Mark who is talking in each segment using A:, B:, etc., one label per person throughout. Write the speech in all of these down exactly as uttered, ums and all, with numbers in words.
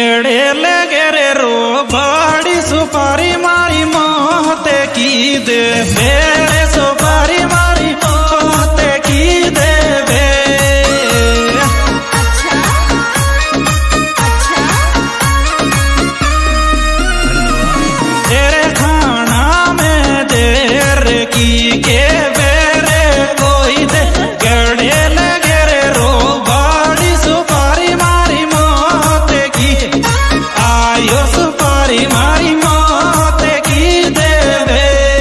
A: गेड़े लगे रे रो बड़ी सुपारी मारी मोहते की दे बेरे सुपारी मारी मोहते की दे बे। तेरे खाना में देर की के बेरे कोई दे गेड़े लगे रे रो बड़ी सुपारी मारी मोहते की आयो सुपारी मारी मोहते की देवे।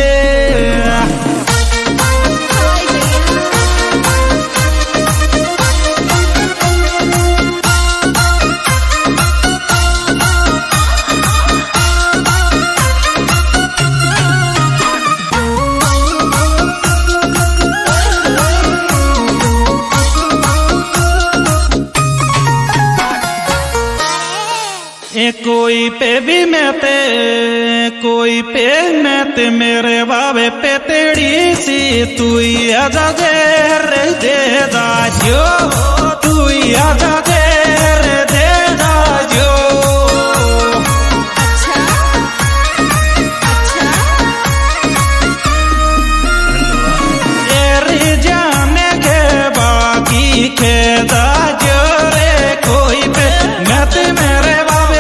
A: ए कोई पे भी मैते कोई पे मैते मेरे बाबे पे तेड़ी सी तू आजा देर दे दाजो तू आजा देर दे दाजो। तेरी जाने के बाकी के दाजो रे कोई पे मैते मेरे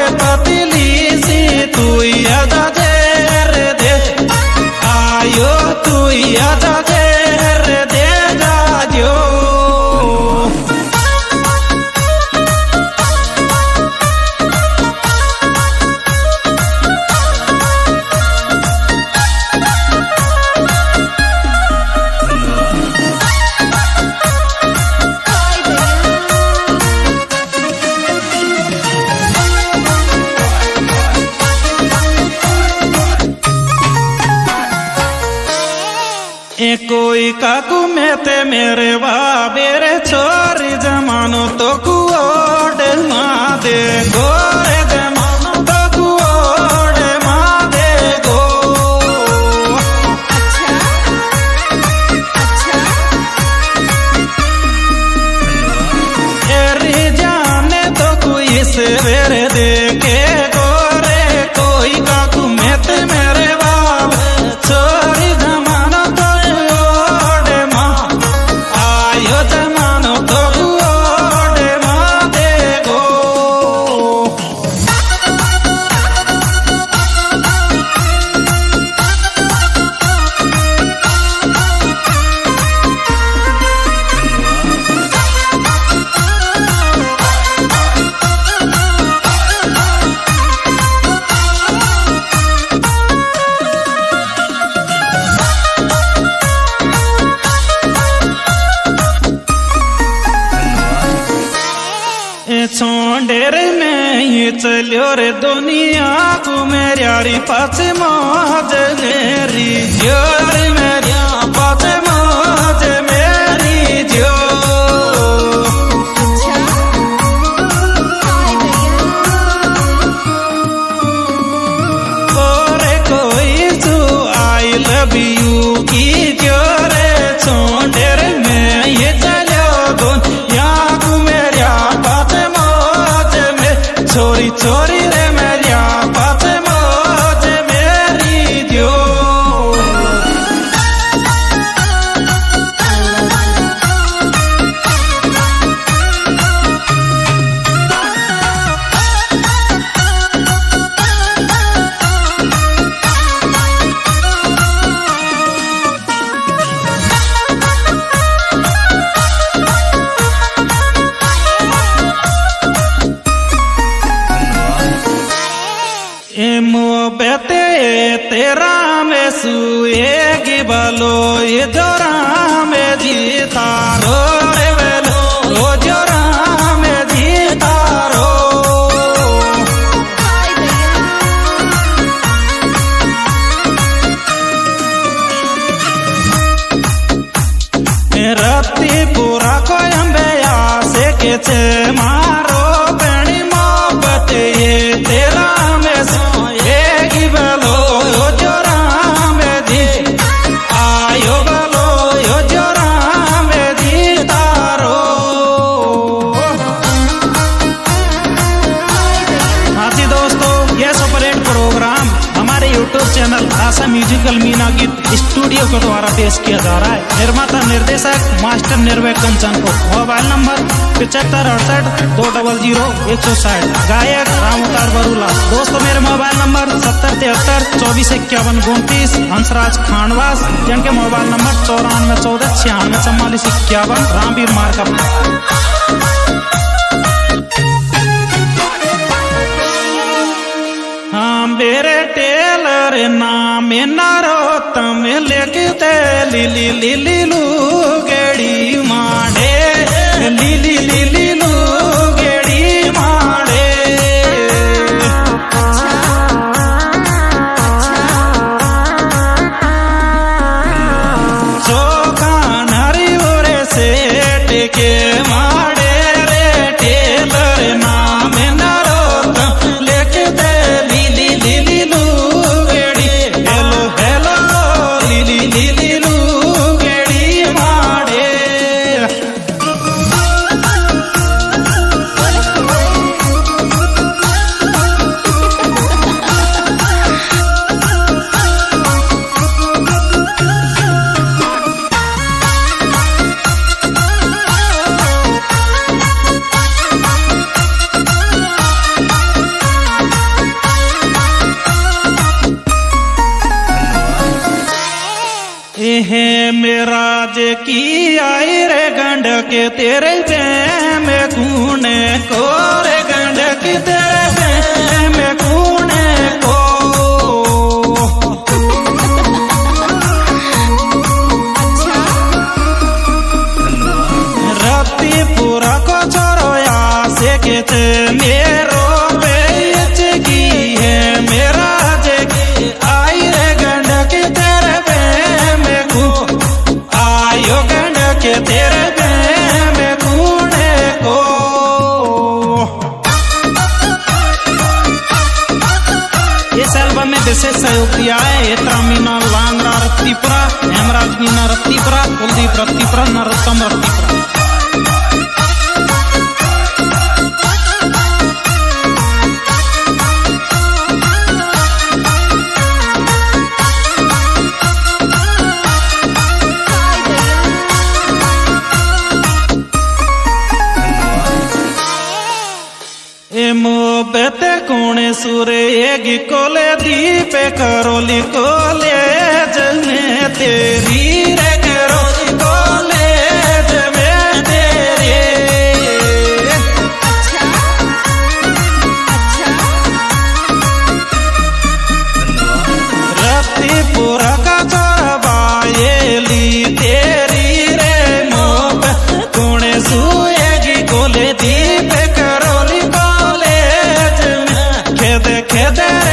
A: तू आजा देर दे आयो तू आजा देर दे दाजो। ए कोई काकू में ते मेरे बाबे रे छोरी जमानो तो कुओड माँ दे गोरे जमानो तो कुओड माँ दे गो। एरी जाने तो कोई सवेर दे के गोरे कोई काकू में ते मेरे बाब छोरी जमानो तो जमानो तो गुओडे माँ दे गो। छोंडेर में ये चलियो रे दुनिया को मेरी यारी पास मौज मेरी जोर मेरी पास मौज मेरी जो। और कोई तू आई लव यू की जोरे छोंडेर में ये चलियो दुनिया को मेरी चोरी चोरी रे मेरिया बात मौज मेरी दियो। बेते तेरा में सुएगी बलो ये जोरा में जीता रो रे बेलो वो जोरा में जीता रो। रत्ती पूरा कोई अम्बेया से के चे मारो बड़ी मोहब्बत ये तेरा में सोएगी बलो यो जोरा में जी आयो बलो यो जोरा में जीता चैनल आशा म्यूजिकल मीना गीत स्टूडियो के द्वारा पेश किया जा रहा है। निर्माता निर्देशक मास्टर निर्भय कंचन को। मोबाइल नंबर पिछहत्तर अड़सठ दो डबल जीरो एक सौ साठ। गायक राम अवतार बरूला। दोस्तों मेरे मोबाइल नंबर सत्तर तिहत्तर चौबीस इक्यावन उनतीस। हंसराज खानवास, जिनके मोबाइल नंबर चौरानवे चौदह छियानवे चौवालीस इक्यावन। रामवीर मार्कअप। हाँ मेरे टेलर नाम नरोत्तम लिखते लिली लिली लुगेड़ी माड़े लिली लिली लुगेड़ी माड़े। चोखा नरी ओरे सेठ के माड़े रे टेलर नाम नरोत्तम लिखते हे मेरा जे की आई रे गंड के तेरे प्रेम कूने को रे गंड के तेरे प्रेम कूने को। रत्ती पूरा को छोरोया से कहते मेरो बेच की है मेरा जे की आई रे गंड के तेरे के तेरे प्रेम कूने को। इस एल्बम में विशेष सहयोग दिया है हेत्रा मीना लांगरा रत्तीपुरा, हेमराज मीना रत्तीपुरा, कुलदीप रत्तीपुरा, नरोत्तम रत्तीपुरा। मोहब्बत कोणे सुरे एगी कोले दीपे करोली कॉलेज में तेरी रे करोली कॉलेज में तेरे। रत्तीपुरा का चौराबाएली तेरी रे मोहब्बत कोणे सुएगी कोले दीपे करोली खेदे खेदे